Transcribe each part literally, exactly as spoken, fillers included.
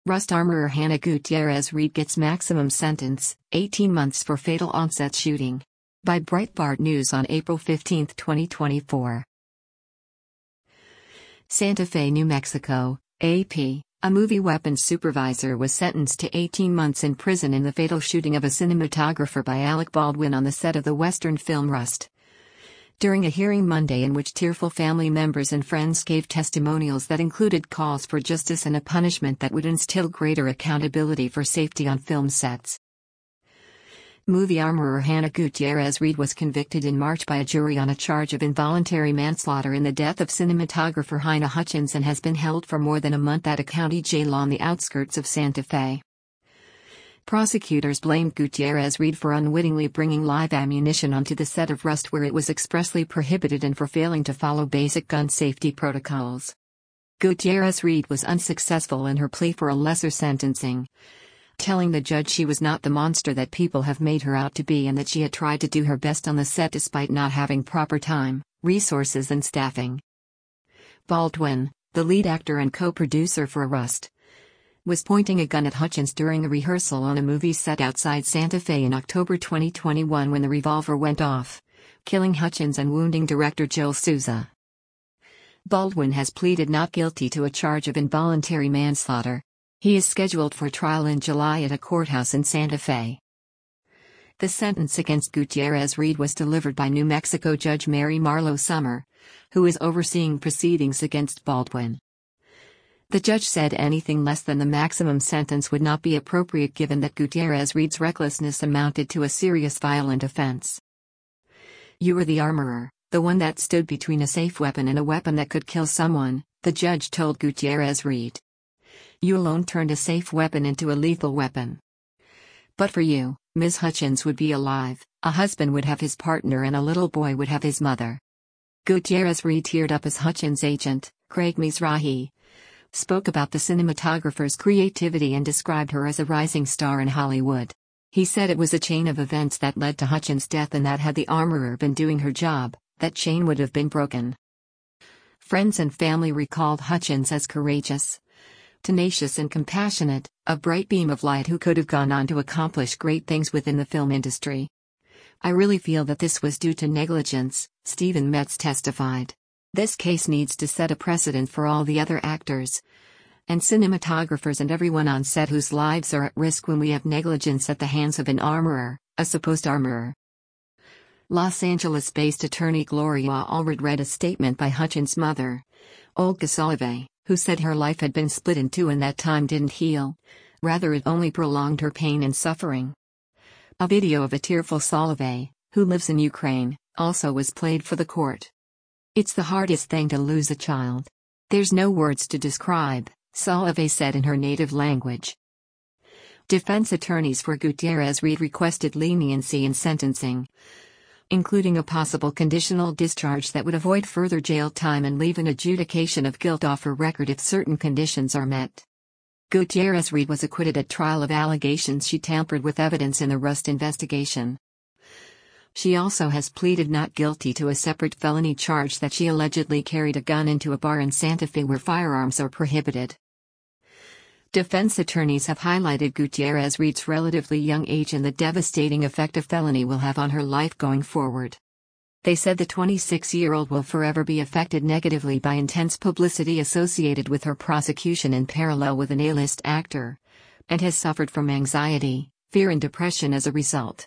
Rust armorer Hannah Gutierrez Reed gets maximum sentence, eighteen months for fatal onset shooting. By Breitbart News on April fifteenth, twenty twenty-four. Santa Fe, New Mexico, A P. A movie weapons supervisor was sentenced to eighteen months in prison in the fatal shooting of a cinematographer by Alec Baldwin on the set of the Western film Rust. During a hearing Monday in which tearful family members and friends gave testimonials that included calls for justice and a punishment that would instill greater accountability for safety on film sets. Movie armorer Hannah Gutierrez Reed was convicted in March by a jury on a charge of involuntary manslaughter in the death of cinematographer Halyna Hutchins and has been held for more than a month at a county jail on the outskirts of Santa Fe. Prosecutors blamed Gutierrez Reed for unwittingly bringing live ammunition onto the set of Rust where it was expressly prohibited and for failing to follow basic gun safety protocols. Gutierrez Reed was unsuccessful in her plea for a lesser sentencing, telling the judge she was not the monster that people have made her out to be and that she had tried to do her best on the set despite not having proper time, resources and staffing. Baldwin, the lead actor and co-producer for Rust, was pointing a gun at Hutchins during a rehearsal on a movie set outside Santa Fe in October twenty twenty-one when the revolver went off, killing Hutchins and wounding director Joel Souza. Baldwin has pleaded not guilty to a charge of involuntary manslaughter. He is scheduled for trial in July at a courthouse in Santa Fe. The sentence against Gutierrez Reed was delivered by New Mexico Judge Mary Marlowe Summer, who is overseeing proceedings against Baldwin. The judge said anything less than the maximum sentence would not be appropriate given that Gutierrez Reed's recklessness amounted to a serious violent offense. "You were the armorer, the one that stood between a safe weapon and a weapon that could kill someone," the judge told Gutierrez Reed. "You alone turned a safe weapon into a lethal weapon. But for you, Miz Hutchins would be alive, a husband would have his partner and a little boy would have his mother." Gutierrez Reed teared up as Hutchins' agent, Craig Mizrahi, spoke about the cinematographer's creativity and described her as a rising star in Hollywood. He said it was a chain of events that led to Hutchins' death and that had the armorer been doing her job, that chain would have been broken. Friends and family recalled Hutchins as courageous, tenacious and compassionate, a bright beam of light who could have gone on to accomplish great things within the film industry. "I really feel that this was due to negligence," Stephen Metz testified. "This case needs to set a precedent for all the other actors and cinematographers and everyone on set whose lives are at risk when we have negligence at the hands of an armorer, a supposed armorer." Los Angeles-based attorney Gloria Allred read a statement by Hutchins' mother, Olga Solovey, who said her life had been split in two and that time didn't heal. Rather, it only prolonged her pain and suffering. A video of a tearful Solovey, who lives in Ukraine, also was played for the court. "It's the hardest thing to lose a child. There's no words to describe," Solovey said in her native language. Defense attorneys for Gutierrez Reed requested leniency in sentencing, including a possible conditional discharge that would avoid further jail time and leave an adjudication of guilt off her record if certain conditions are met. Gutierrez Reed was acquitted at trial of allegations she tampered with evidence in the Rust investigation. She also has pleaded not guilty to a separate felony charge that she allegedly carried a gun into a bar in Santa Fe where firearms are prohibited. Defense attorneys have highlighted Gutierrez Reed's relatively young age and the devastating effect a felony will have on her life going forward. They said the twenty-six-year-old will forever be affected negatively by intense publicity associated with her prosecution in parallel with an A-list actor, and has suffered from anxiety, fear and depression as a result.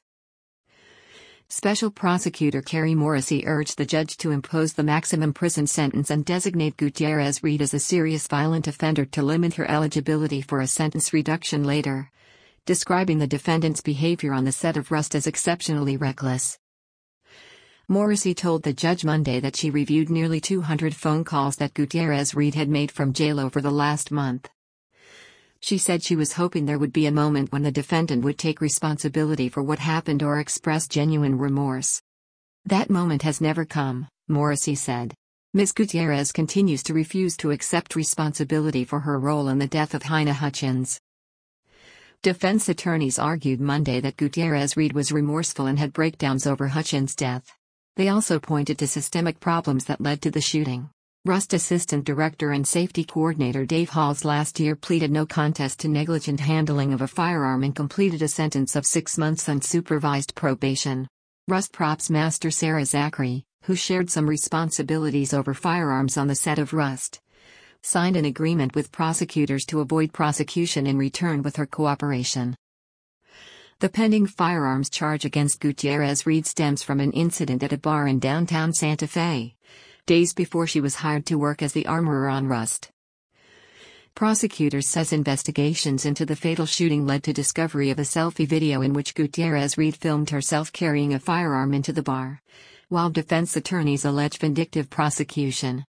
Special Prosecutor Carrie Morrissey urged the judge to impose the maximum prison sentence and designate Gutierrez Reed as a serious violent offender to limit her eligibility for a sentence reduction later, describing the defendant's behavior on the set of Rust as exceptionally reckless. Morrissey told the judge Monday that she reviewed nearly two hundred phone calls that Gutierrez Reed had made from jail over the last month. She said she was hoping there would be a moment when the defendant would take responsibility for what happened or express genuine remorse. "That moment has never come," Morrissey said. Miz Gutierrez continues to refuse to accept responsibility for her role in the death of Halyna Hutchins. Defense attorneys argued Monday that Gutierrez Reed was remorseful and had breakdowns over Hutchins' death. They also pointed to systemic problems that led to the shooting. Rust Assistant Director and Safety Coordinator Dave Halls last year pleaded no contest to negligent handling of a firearm and completed a sentence of six months unsupervised probation. Rust props master Sarah Zachary, who shared some responsibilities over firearms on the set of Rust, signed an agreement with prosecutors to avoid prosecution in return with her cooperation. The pending firearms charge against Gutierrez-Reed stems from an incident at a bar in downtown Santa Fe, days before she was hired to work as the armorer on Rust. Prosecutors says investigations into the fatal shooting led to discovery of a selfie video in which Gutierrez-Reed filmed herself carrying a firearm into the bar, while defense attorneys allege vindictive prosecution.